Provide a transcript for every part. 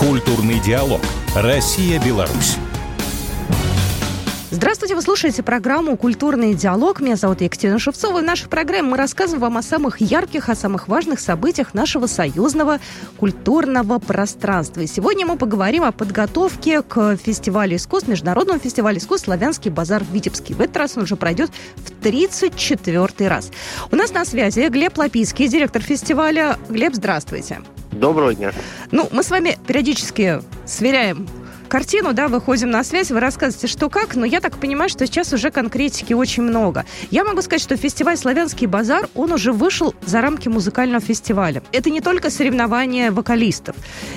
Культурный диалог. Россия-Беларусь. Здравствуйте, вы слушаете программу «Культурный диалог». Меня зовут Екатерина Шевцова. И в нашей программе мы рассказываем вам о самых ярких, о самых важных событиях нашего союзного культурного пространства. И сегодня мы поговорим о подготовке к фестивалю искусств, международному фестивалю искусств «Славянский базар» в Витебске. В этот раз он уже пройдет в 34-й раз. У нас на связи Глеб Лапицкий, директор фестиваля. Глеб, здравствуйте. Доброго дня. Мы с вами периодически сверяем картину, выходим на связь, вы рассказываете, что как, но я так понимаю, что сейчас уже конкретики очень много. Я могу сказать, что фестиваль «Славянский базар», он уже вышел за рамки музыкального фестиваля. Это не только соревнования вокалистов.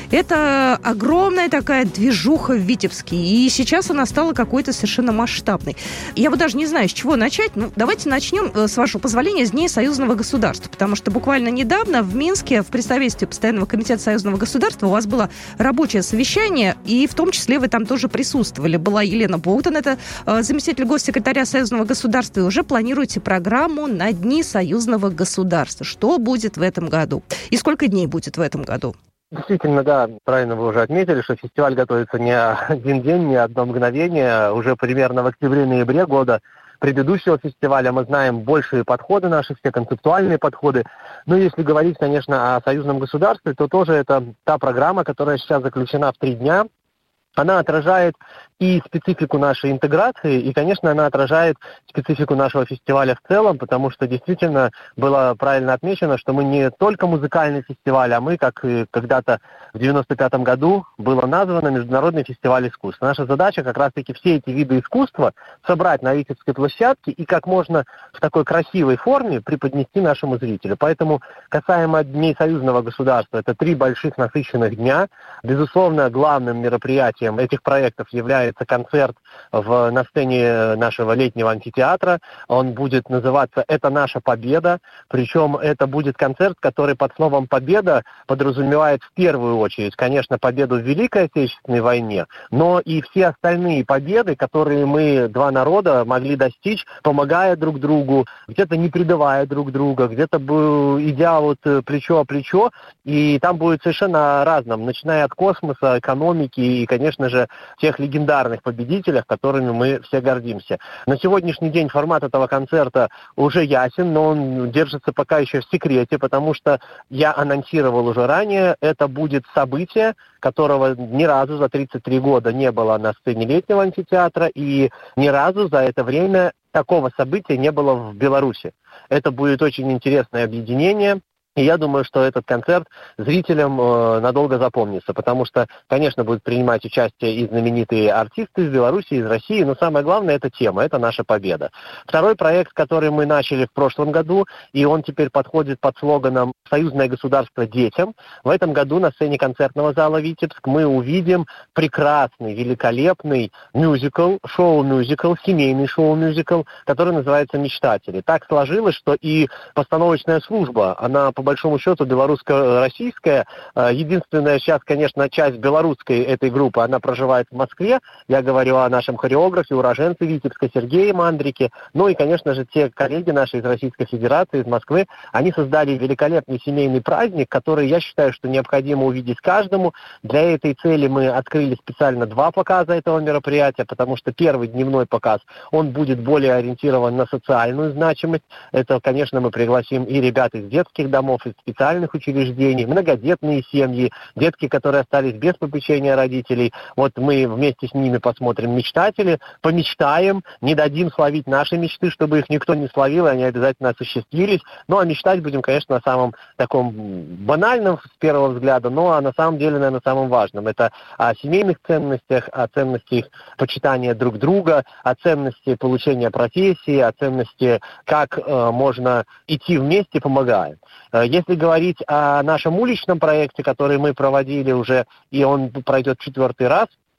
Это огромная такая движуха в Витебске, и сейчас она стала какой-то совершенно масштабной. Я вот даже не знаю, с чего начать. Давайте начнем, с вашего позволения, с Дней союзного государства, потому что буквально недавно в Минске в представительстве Постоянного комитета союзного государства у вас было рабочее совещание, и в том числе вы там тоже присутствовали. Была Елена Богдан, это заместитель госсекретаря Союзного государства, и уже планируете программу на Дни союзного государства. Что будет в этом году? И сколько дней будет в этом году? Действительно, да, правильно вы уже отметили, что фестиваль готовится не один день, не одно мгновение. Уже примерно в октябре-ноябре года предыдущего фестиваля мы знаем большие подходы наши, все концептуальные подходы. Но если говорить, конечно, о союзном государстве, то тоже это та программа, которая сейчас заключена в 3 дня. Она отражает и специфику нашей интеграции, и, конечно, она отражает специфику нашего фестиваля в целом, потому что действительно было правильно отмечено, что мы не только музыкальный фестиваль, а мы, как и когда-то в 95-м году было названо Международный фестиваль искусств. Наша задача как раз-таки все эти виды искусства собрать на Витебской площадке и как можно в такой красивой форме преподнести нашему зрителю. Поэтому касаемо Дней союзного государства, это 3 больших насыщенных дня. Безусловно, главным мероприятием этих проектов является концерт на сцене нашего летнего амфитеатра. Он будет называться «Это наша победа». Причем это будет концерт, который под словом «победа» подразумевает в первую очередь, конечно, победу в Великой Отечественной войне, но и все остальные победы, которые мы, 2 народа, могли достичь, помогая друг другу, где-то не предавая друг друга, где-то идя плечо о плечо. И там будет совершенно разным, начиная от космоса, экономики и, конечно же, тех легендарных победителях, которыми мы все гордимся. На сегодняшний день формат этого концерта уже ясен, но он держится пока еще в секрете, потому что я анонсировал уже ранее, это будет событие, которого ни разу за 33 года не было на сцене летнего амфитеатра, и ни разу за это время такого события не было в Беларуси. Это будет очень интересное объединение. И я думаю, что этот концерт зрителям надолго запомнится, потому что, конечно, будут принимать участие и знаменитые артисты из Беларуси, из России, но самое главное – это тема, это наша победа. Второй проект, который мы начали в прошлом году, и он теперь подходит под слоганом «Союзное государство детям». В этом году на сцене концертного зала «Витебск» мы увидим прекрасный, великолепный мюзикл, шоу-мюзикл, семейный шоу-мюзикл, который называется «Мечтатели». Так сложилось, что и постановочная служба, она по большому счету белорусско-российская. Единственная сейчас, конечно, часть белорусской этой группы, она проживает в Москве. Я говорю о нашем хореографе, уроженце Витебска Сергее Мандрике. Ну и, конечно же, те коллеги наши из Российской Федерации, из Москвы, они создали великолепный семейный праздник, который, я считаю, что необходимо увидеть каждому. Для этой цели мы открыли специально 2 показа этого мероприятия, потому что первый дневной показ, он будет более ориентирован на социальную значимость. Это, конечно, мы пригласим и ребят из детских домов, из специальных учреждений, многодетные семьи, детки, которые остались без попечения родителей. Вот мы вместе с ними посмотрим «Мечтатели», помечтаем, не дадим словить наши мечты, чтобы их никто не словил, и они обязательно осуществились. Ну, а мечтать будем, конечно, о самом таком банальном с первого взгляда, но на самом деле, наверное, самым важным. Это о семейных ценностях, о ценности их почитания друг друга, о ценности получения профессии, о ценности, как можно идти вместе, помогая. Если говорить о нашем уличном проекте, который мы проводили уже, и он пройдет 4-й раз,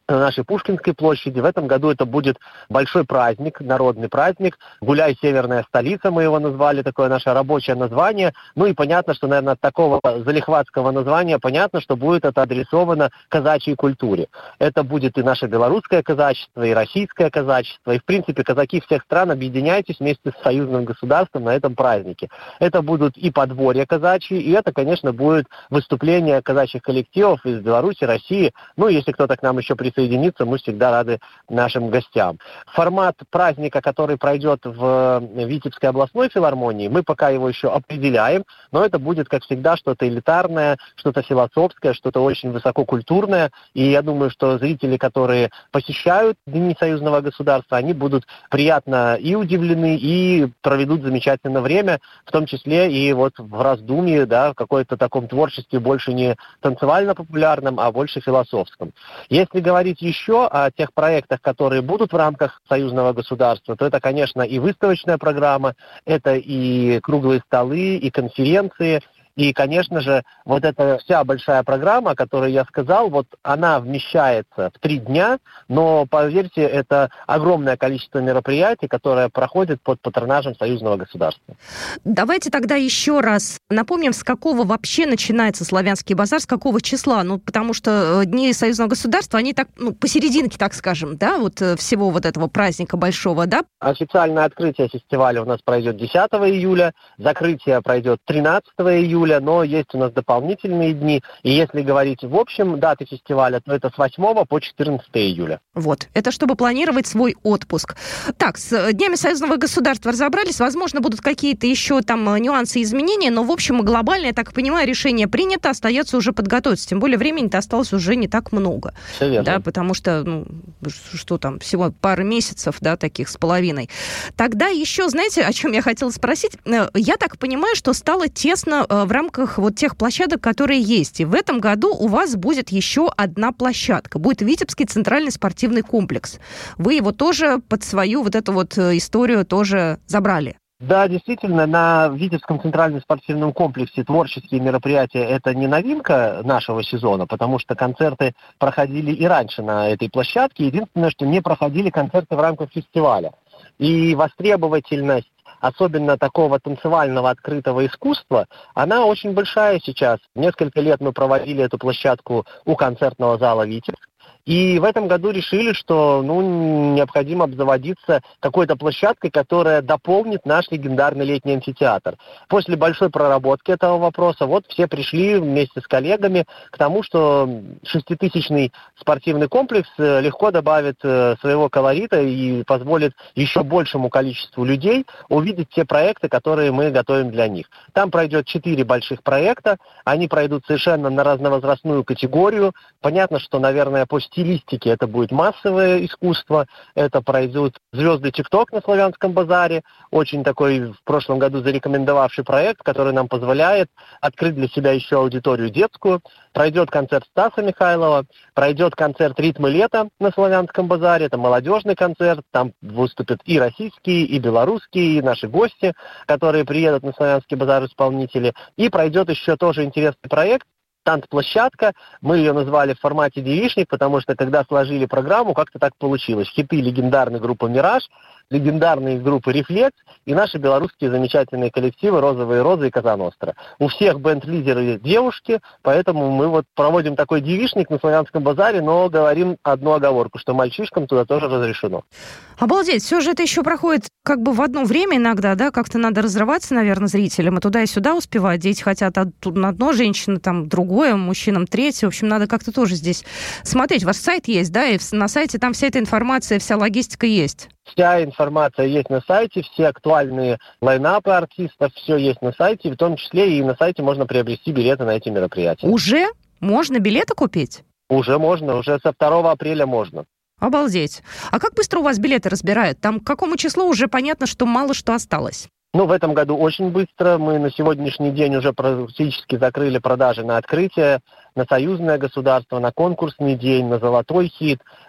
на нашей Пушкинской площади. В этом году это будет большой праздник, народный праздник. «Гуляй, северная столица» мы его назвали, такое наше рабочее название. Ну и понятно, что, наверное, от такого залихватского названия понятно, что будет это адресовано казачьей культуре. Это будет и наше белорусское казачество, и российское казачество. И, в принципе, казаки всех стран, объединяйтесь вместе с союзным государством на этом празднике. Это будут и подворья казачьи, и это, конечно, будет выступление казачьих коллективов из Беларуси, России. Ну, если кто-то к нам еще присоединится, мы всегда рады нашим гостям. Формат праздника, который пройдет в Витебской областной филармонии, мы пока его еще определяем, но это будет, как всегда, что-то элитарное, что-то философское, что-то очень высококультурное. И я думаю, что зрители, которые посещают Дни союзного государства, они будут приятно и удивлены, и проведут замечательное время, в том числе и вот в раздумье, да, в какой-то таком творчестве больше не танцевально-популярном, а больше философском. Если говорить еще о тех проектах, которые будут в рамках союзного государства, то это, конечно, и выставочная программа, это и круглые столы, и конференции. И, конечно же, вот эта вся большая программа, о которой я сказал, вот она вмещается в 3 дня, но, поверьте, это огромное количество мероприятий, которые проходят под патронажем союзного государства. Давайте тогда еще раз напомним, с какого вообще начинается Славянский базар, с какого числа? Ну, потому что Дни союзного государства, они так, посерединке, так скажем, да, вот всего вот этого праздника большого, да? Официальное открытие фестиваля у нас пройдет 10 июля, закрытие пройдет 13 июля, но есть у нас дополнительные дни. И если говорить в общем даты фестиваля, то это с 8 по 14 июля. Вот, это чтобы планировать свой отпуск. Так, с Днями союзного государства разобрались. Возможно, будут какие-то еще там нюансы и изменения, но, в общем, глобально, я так понимаю, решение принято, остается уже подготовиться. Тем более времени-то осталось уже не так много. Все верно. Да, потому что, что там, всего пара месяцев, да, таких с половиной. Тогда еще, знаете, о чем я хотела спросить? Я так понимаю, что стало тесно в рамках вот тех площадок, которые есть. И в этом году у вас будет еще одна площадка. Будет Витебский центральный спортивный комплекс. Вы его тоже под свою вот эту вот историю тоже забрали. Да, действительно, на Витебском центральном спортивном комплексе творческие мероприятия – это не новинка нашего сезона, потому что концерты проходили и раньше на этой площадке. Единственное, что не проходили концерты в рамках фестиваля. И востребовательность особенно такого танцевального открытого искусства, она очень большая сейчас. Несколько лет мы проводили эту площадку у концертного зала «Витебск». И в этом году решили, что необходимо обзаводиться какой-то площадкой, которая дополнит наш легендарный летний амфитеатр. После большой проработки этого вопроса вот все пришли вместе с коллегами к тому, что 6000-ный спортивный комплекс легко добавит своего колорита и позволит еще большему количеству людей увидеть те проекты, которые мы готовим для них. Там пройдет 4 больших проекта, они пройдут совершенно на разновозрастную категорию. Понятно, что, наверное, по стилистике это будет массовое искусство, это пройдут звезды ТикТок на Славянском базаре, очень такой в прошлом году зарекомендовавший проект, который нам позволяет открыть для себя еще аудиторию детскую. Пройдет концерт Стаса Михайлова, пройдет концерт «Ритмы лета» на Славянском базаре, это молодежный концерт, там выступят и российские, и белорусские, и наши гости, которые приедут на Славянский базар исполнители. И пройдет еще тоже интересный проект, танцплощадка, мы ее назвали в формате девичник, потому что когда сложили программу, как-то так получилось. Хиты легендарной группы «Мираж», легендарные группы «Рефлекс» и наши белорусские замечательные коллективы «Розовые розы» и «Коза Ностра». У всех бенд-лидеры девушки, поэтому мы вот проводим такой девичник на Славянском базаре, но говорим одну оговорку, что мальчишкам туда тоже разрешено. Обалдеть, все же это еще проходит как бы в одно время иногда, да, как-то надо разрываться, наверное, зрителям, и туда и сюда успевать. Дети хотят одно, женщина там другое, мужчинам третье. В общем, надо как-то тоже здесь смотреть. У вас сайт есть, да, и на сайте там вся эта информация, вся логистика есть. Вся информация есть на сайте, все актуальные лайнапы артистов, все есть на сайте, в том числе и на сайте можно приобрести билеты на эти мероприятия. Уже? Можно билеты купить? Уже можно, уже со 2 апреля можно. Обалдеть. А как быстро у вас билеты разбирают? Там к какому числу уже понятно, что мало что осталось? В этом году очень быстро. Мы на сегодняшний день уже практически закрыли продажи на открытие, на союзное государство, на конкурсный день, на золотой хит.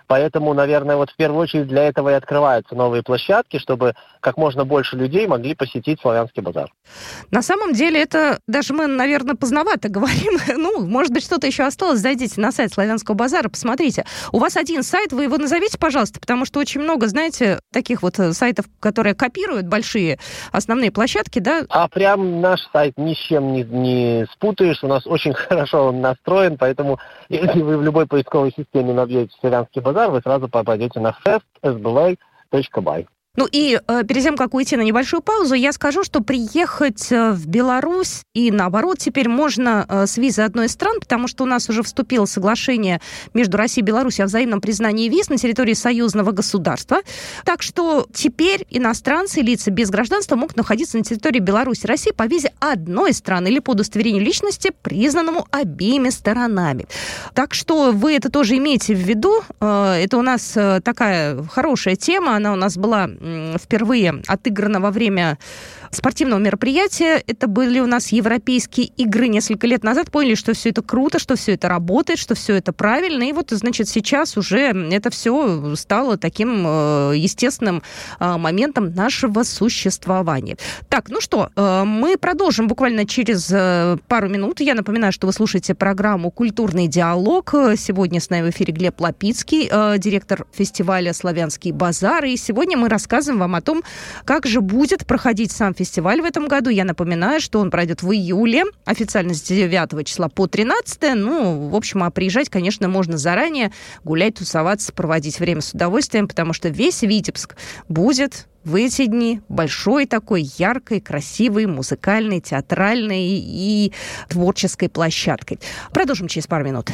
Поэтому, наверное, вот в первую очередь для этого и открываются новые площадки, чтобы как можно больше людей могли посетить Славянский базар. На самом деле это даже мы, наверное, поздновато говорим. Ну, может быть, что-то еще осталось. Зайдите на сайт Славянского базара, посмотрите. У вас один сайт, вы его назовите, пожалуйста, потому что очень много, знаете, таких вот сайтов, которые копируют большие основные площадки, да? А прям наш сайт ни с чем не спутаешь. У нас очень хорошо он настроен, поэтому если вы в любой поисковой системе набьете Славянский базар, вы сразу попадете на fest.sbly.by. Ну и перед тем, как уйти на небольшую паузу, я скажу, что приехать в Беларусь и наоборот теперь можно с визы одной из стран, потому что у нас уже вступило соглашение между Россией и Беларусью о взаимном признании виз на территории союзного государства. Так что теперь иностранцы, лица без гражданства могут находиться на территории Беларуси и России по визе одной страны или по удостоверению личности, признанному обеими сторонами. Так что вы это тоже имейте в виду. Это у нас такая хорошая тема, она у нас была впервые отыграно во время спортивного мероприятия. Это были у нас европейские игры несколько лет назад. Поняли, что все это круто, что все это работает, что все это правильно. И вот, значит, сейчас уже это все стало таким естественным моментом нашего существования. Так, ну что, мы продолжим буквально через пару минут. Я напоминаю, что вы слушаете программу «Культурный диалог». Сегодня с нами в эфире Глеб Лапицкий, директор фестиваля «Славянский базар». И сегодня мы рассказываем вам о том, как же будет проходить сам фестиваль в этом году. Я напоминаю, что он пройдет в июле, официально с 9 числа по 13. Ну, в общем, а приезжать, конечно, можно заранее, гулять, тусоваться, проводить время с удовольствием, потому что весь Витебск будет в эти дни большой такой яркой, красивой, музыкальной, театральной и творческой площадкой. Продолжим через пару минут.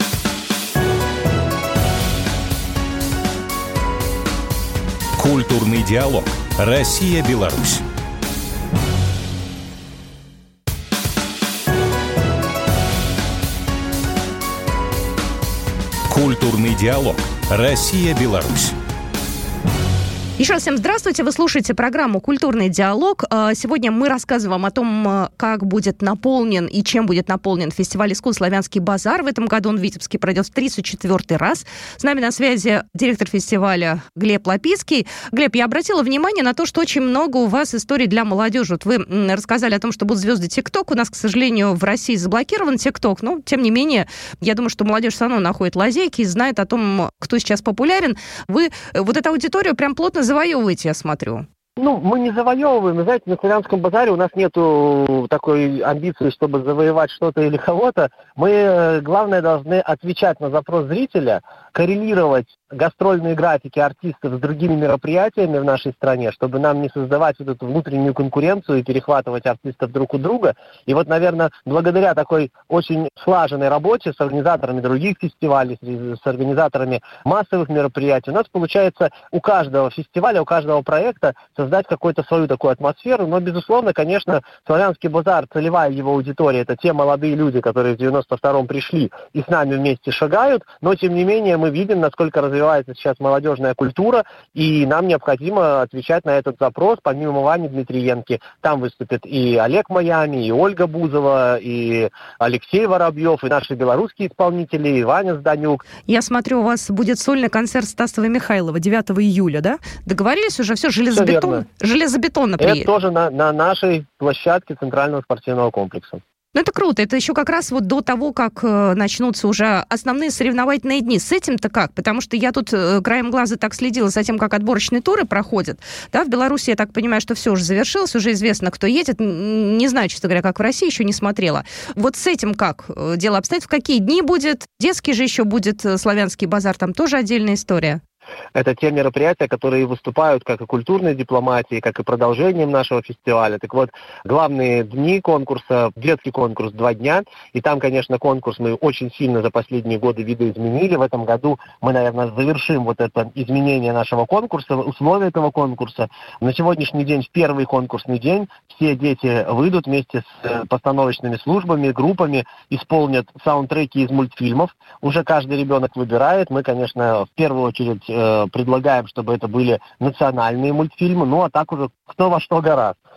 Культурный диалог. Россия-Беларусь. Культурный диалог. Россия-Беларусь. Еще раз всем здравствуйте. Вы слушаете программу «Культурный диалог». Сегодня мы рассказываем о том, как будет наполнен и чем будет наполнен фестиваль искусств «Славянский базар». В этом году он в Витебске пройдет в 34-й раз. С нами на связи директор фестиваля Глеб Лапицкий. Глеб, я обратила внимание на то, что очень много у вас историй для молодежи. Вот вы рассказали о том, что будут звезды ТикТок. У нас, к сожалению, в России заблокирован ТикТок. Но, тем не менее, я думаю, что молодежь все равно находит лазейки и знает о том, кто сейчас популярен. Вы вот эту аудиторию прям плотно завоевываете, я смотрю. Ну, мы не завоевываем. Вы знаете, на Славянском базаре у нас нету такой амбиции, чтобы завоевать что-то или кого-то. Мы, главное, должны отвечать на запрос зрителя, коррелировать гастрольные графики артистов с другими мероприятиями в нашей стране, чтобы нам не создавать вот эту внутреннюю конкуренцию и перехватывать артистов друг у друга. И вот, наверное, благодаря такой очень слаженной работе с организаторами других фестивалей, с организаторами массовых мероприятий, у нас получается у каждого фестиваля, у каждого проекта создать какую-то свою такую атмосферу. Но, безусловно, конечно, Славянский базар, целевая его аудитория, это те молодые люди, которые в 92-м пришли и с нами вместе шагают, но, тем не менее, мы видим, насколько развивается сейчас молодежная культура, и нам необходимо отвечать на этот запрос. Помимо Вани Дмитриенки, там выступят и Олег Майами, и Ольга Бузова, и Алексей Воробьев, и наши белорусские исполнители, и Ваня Зданюк. Я смотрю, у вас будет сольный концерт Стасова и Михайлова 9 июля, да? Договорились уже? Все, железобетонно приедет. Это тоже на нашей площадке Центрального спортивного комплекса. Ну, это круто. Это еще как раз вот до того, как начнутся уже основные соревновательные дни. С этим-то как? Потому что я тут краем глаза так следила за тем, как отборочные туры проходят. Да, в Беларуси, я так понимаю, что все уже завершилось, уже известно, кто едет. Не знаю, честно говоря, как в России, еще не смотрела. Вот с этим как дело обстоит? В какие дни будет? Детский же еще будет Славянский базар, там тоже отдельная история. Это те мероприятия, которые выступают как и культурной дипломатией, как и продолжением нашего фестиваля. Так вот, главные дни конкурса, детский конкурс 2 дня, и там, конечно, конкурс мы очень сильно за последние годы видоизменили. В этом году мы, наверное, завершим вот это изменение нашего конкурса, условия этого конкурса. На сегодняшний день, в первый конкурсный день, все дети выйдут вместе с постановочными службами, группами, исполнят саундтреки из мультфильмов. Уже каждый ребенок выбирает. Мы, конечно, в первую очередь предлагаем, чтобы это были национальные мультфильмы, ну а так уже кто во что гораст.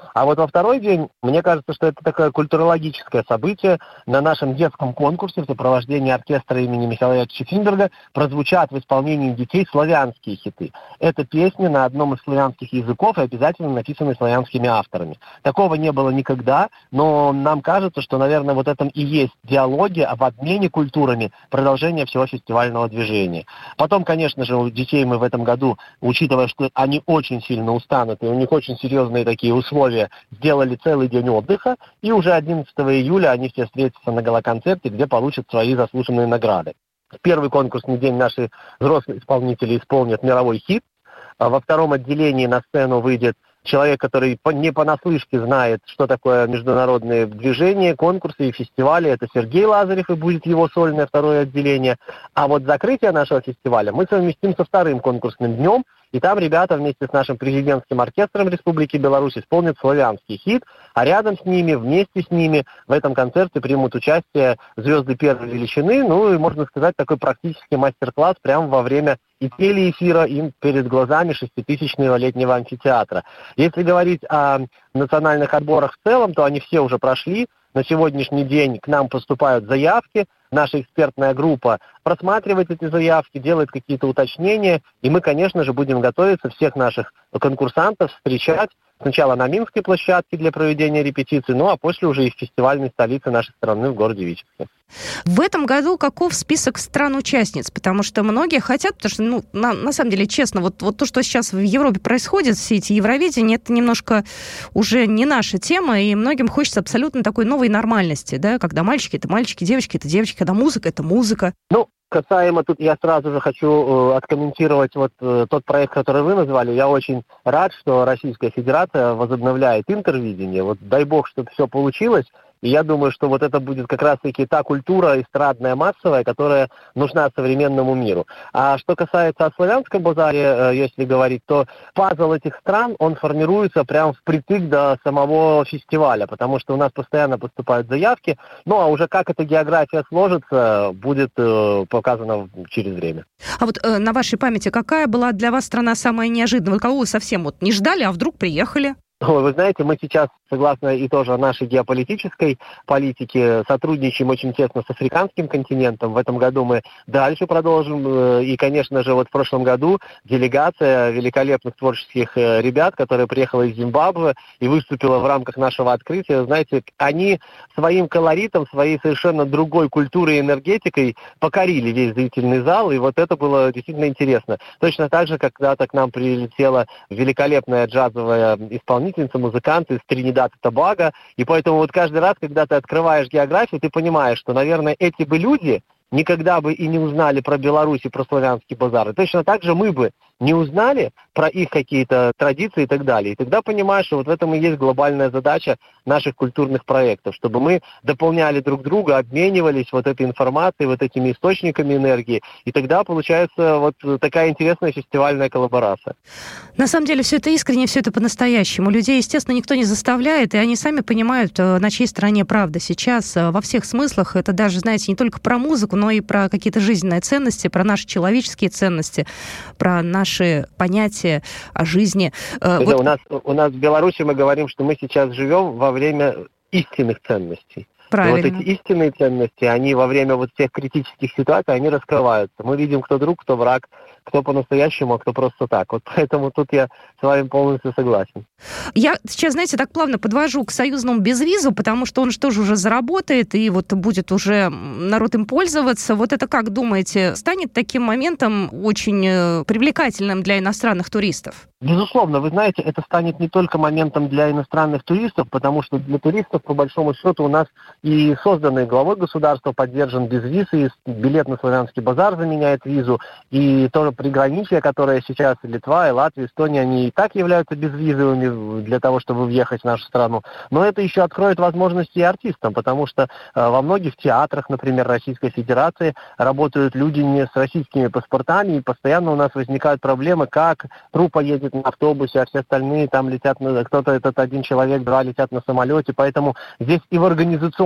А вот во второй день, мне кажется, что это такое культурологическое событие. На нашем детском конкурсе в сопровождении оркестра имени Михаила Яковлевича Финдерга прозвучат в исполнении детей славянские хиты. Это песни на одном из славянских языков и обязательно написаны славянскими авторами. Такого не было никогда, но нам кажется, что, наверное, вот этом и есть диалоги об обмене культурами, продолжение всего фестивального движения. Потом, конечно же, у детей мы в этом году, учитывая, что они очень сильно устанут, и у них очень серьезные такие условия, сделали целый день отдыха, и уже 11 июля они все встретятся на гала-концерте, где получат свои заслуженные награды. В первый конкурсный день наши взрослые исполнители исполнят мировой хит, а во втором отделении на сцену выйдет человек, который не понаслышке знает, что такое международные движения, конкурсы и фестивали. Это Сергей Лазарев, и будет его сольное второе отделение. А вот закрытие нашего фестиваля мы совместим со вторым конкурсным днем, и там ребята вместе с нашим президентским оркестром Республики Беларусь исполнят славянский хит, а рядом с ними, вместе с ними в этом концерте примут участие звезды первой величины, ну и, можно сказать, такой практический мастер-класс прямо во время и телеэфира им перед глазами 6000-го летнего амфитеатра. Если говорить о национальных отборах в целом, то они все уже прошли. На сегодняшний день к нам поступают заявки. Наша экспертная группа просматривает эти заявки, делает какие-то уточнения, и мы, конечно же, будем готовиться всех наших конкурсантов встречать сначала на Минской площадке для проведения репетиций, ну а после уже и в фестивальной столице нашей страны в городе Витебске. В этом году каков список стран-участниц? Потому что многие хотят, потому что, на самом деле, честно, вот то, что сейчас в Европе происходит, все эти Евровидения, это немножко уже не наша тема, и многим хочется абсолютно такой новой нормальности, да, когда мальчики — это мальчики, девочки — это девочки, когда музыка — это музыка. Касаемо, тут я сразу же хочу откомментировать вот тот проект, который вы назвали. Я очень рад, что Российская Федерация возобновляет интервидение. Вот дай бог, чтобы все получилось. И я думаю, что вот это будет как раз-таки та культура эстрадная, массовая, которая нужна современному миру. А что касается о славянском базаре, если говорить, то пазл этих стран, он формируется прямо впритык до самого фестиваля, потому что у нас постоянно поступают заявки. Ну, а уже как эта география сложится, будет показано через время. А вот на вашей памяти какая была для вас страна самая неожиданная? Кого вы совсем вот не ждали, а вдруг приехали? Вы знаете, мы сейчас, согласно и тоже нашей геополитической политике, сотрудничаем очень тесно с африканским континентом. В этом году мы дальше продолжим. И, конечно же, вот в прошлом году делегация великолепных творческих ребят, которая приехала из Зимбабве и выступила в рамках нашего открытия, знаете, они своим колоритом, своей совершенно другой культурой и энергетикой покорили весь зрительный зал, и вот это было действительно интересно. Точно так же, когда-то к нам прилетела великолепная джазовая исполнительница, музыканты из Тринидада и Тобаго, и поэтому вот каждый раз, когда ты открываешь географию, ты понимаешь, что, наверное, эти бы люди никогда бы и не узнали про Беларусь и про славянский базар. И точно так же мы бы не узнали про их какие-то традиции и так далее. И тогда понимаешь, что вот в этом и есть глобальная задача наших культурных проектов, чтобы мы дополняли друг друга, обменивались вот этой информацией, вот этими источниками энергии. И тогда получается вот такая интересная фестивальная коллаборация. На самом деле все это искренне, все это по-настоящему. Людей, естественно, никто не заставляет, и они сами понимают, на чьей стороне правда сейчас во всех смыслах. Это даже, знаете, не только про музыку, но и про какие-то жизненные ценности, про наши человеческие ценности, про наши понятия о жизни. Вот... У нас в Беларуси мы говорим, что мы сейчас живем во время истинных ценностей. Правильно. И вот эти истинные ценности, они во время вот тех критических ситуаций, они раскрываются. Мы видим, кто друг, кто враг, кто по-настоящему, а кто просто так. Вот поэтому тут я с вами полностью согласен. Я сейчас, знаете, так плавно подвожу к союзному безвизу, потому что он же тоже уже заработает, и вот будет уже народ им пользоваться. Вот это, как думаете, станет таким моментом очень привлекательным для иностранных туристов? Безусловно, вы знаете, это станет не только моментом для иностранных туристов, потому что для туристов, по большому счету, у нас и созданный главой государства поддержан безвиз, и билет на славянский базар заменяет визу, и тоже приграничье, которое сейчас и Литва, и Латвия, Эстония, они и так являются безвизовыми для того, чтобы въехать в нашу страну. Но это еще откроет возможности и артистам, потому что во многих театрах, например, Российской Федерации, работают люди не с российскими паспортами, и постоянно у нас возникают проблемы, как труппа едет на автобусе, а все остальные там летят, кто-то этот один человек, два летят на самолете, поэтому здесь и в организационном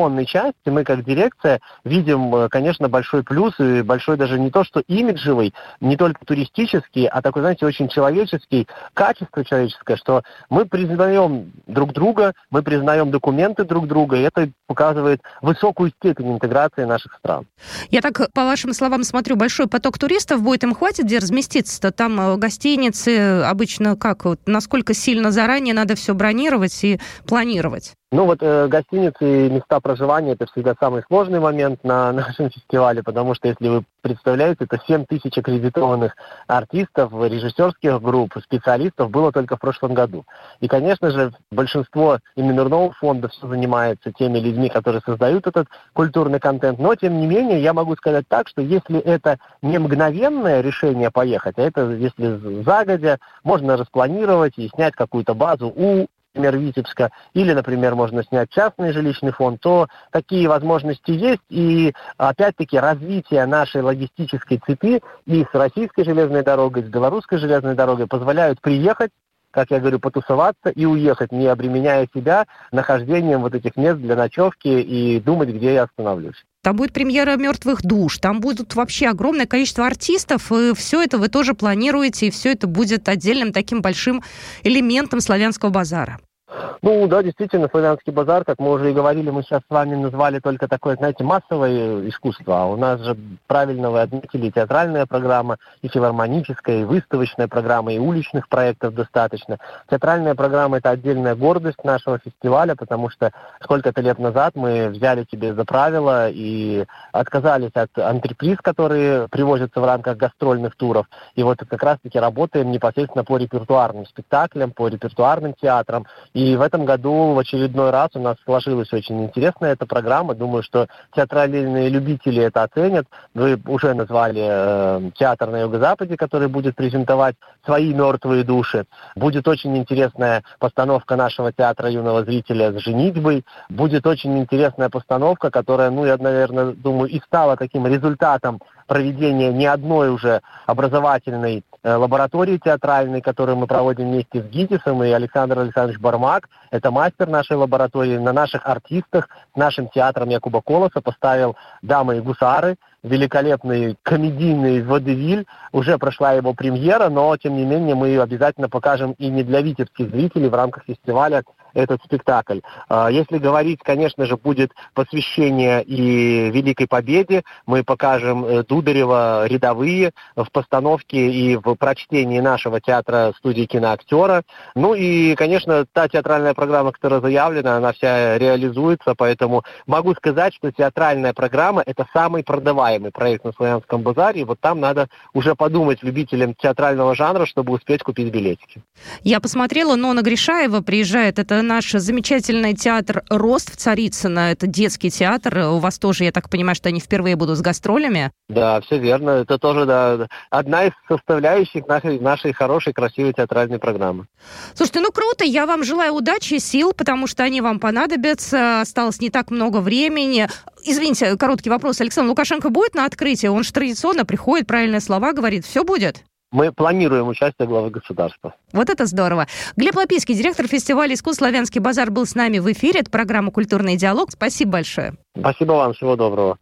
организационной части мы, как дирекция, видим, конечно, большой плюс и большой даже не то что имиджевый, не только туристический, а такой, знаете, очень человеческий, качество человеческое, что мы признаем друг друга, мы признаем документы друг друга, и это показывает высокую степень интеграции наших стран. Я так, по вашим словам, смотрю, большой поток туристов будет, им хватит где разместиться-то? Там гостиницы обычно как? Вот, насколько сильно заранее надо все бронировать и планировать? Ну вот гостиницы и места проживания – это всегда самый сложный момент на нашем фестивале, потому что, если вы представляете, это 7 тысяч аккредитованных артистов, режиссерских групп, специалистов было только в прошлом году. И, конечно же, большинство именного фонда все занимается теми людьми, которые создают этот культурный контент, но, тем не менее, я могу сказать так, что если это не мгновенное решение поехать, а это если загодя, можно распланировать и снять какую-то базу например, Витебска, или, например, можно снять частный жилищный фонд, то такие возможности есть. И, опять-таки, развитие нашей логистической цепи и с российской железной дорогой, и с белорусской железной дорогой позволяют приехать, как я говорю, потусоваться и уехать, не обременяя себя нахождением вот этих мест для ночевки и думать, где я остановлюсь. Там будет премьера «Мертвых душ», там будут вообще огромное количество артистов, и все это вы тоже планируете, и все это будет отдельным таким большим элементом славянского базара. Ну да, действительно, славянский базар, как мы уже и говорили, мы сейчас с вами назвали только такое, знаете, массовое искусство, а у нас же, правильно вы отметили, театральная программа, и филармоническая, и выставочная программа, и уличных проектов достаточно. Театральная программа – это отдельная гордость нашего фестиваля, потому что сколько-то лет назад мы взяли себе за правило и отказались от антреприз, которые привозятся в рамках гастрольных туров, и вот как раз-таки работаем непосредственно по репертуарным спектаклям, по репертуарным театрам. И в этом году в очередной раз у нас сложилась очень интересная эта программа. Думаю, что театральные любители это оценят. Вы уже назвали театр на Юго-Западе, который будет презентовать свои «Мертвые души». Будет очень интересная постановка нашего театра юного зрителя с «Женитьбой». Будет очень интересная постановка, которая, я, наверное, думаю, и стала таким результатом проведения не одной уже образовательной лаборатории театральной, которую мы проводим вместе с ГИТИСом, и Александр Александрович Бармак, это мастер нашей лаборатории, на наших артистах, нашим театром Якуба Колоса поставил «Дамы и гусары», великолепный комедийный водевиль. Уже прошла его премьера, но, тем не менее, мы ее обязательно покажем и не для витебских зрителей в рамках фестиваля этот спектакль. Если говорить, конечно же, будет посвящение и Великой Победе. Мы покажем Дударева «Рядовые» в постановке и в прочтении нашего театра студии киноактера. Ну и, конечно, та театральная программа, которая заявлена, она вся реализуется, поэтому могу сказать, что театральная программа – это самый продаваемый проект на Славянском базаре, и вот там надо уже подумать любителям театрального жанра, чтобы успеть купить билетики. Я посмотрела, Нона Гришаева приезжает, это наш замечательный театр «Рост» в Царицыно, это детский театр, у вас тоже, я так понимаю, что они впервые будут с гастролями? Да, все верно, это тоже одна из составляющих нашей хорошей, красивой театральной программы. Слушайте, круто, я вам желаю удачи, сил, потому что они вам понадобятся, осталось не так много времени. Извините, короткий вопрос, Александр Лукашенко будет на открытии? Он же традиционно приходит, правильные слова говорит, все будет? Мы планируем участие главы государства. Вот это здорово. Глеб Лапицкий, директор фестиваля искусств «Славянский базар», был с нами в эфире. Это программа «Культурный диалог». Спасибо большое. Спасибо вам. Всего доброго.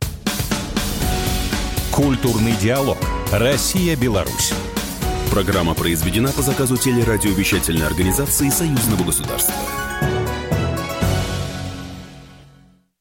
Культурный диалог. Россия-Беларусь. Программа произведена по заказу телерадиовещательной организации Союзного государства.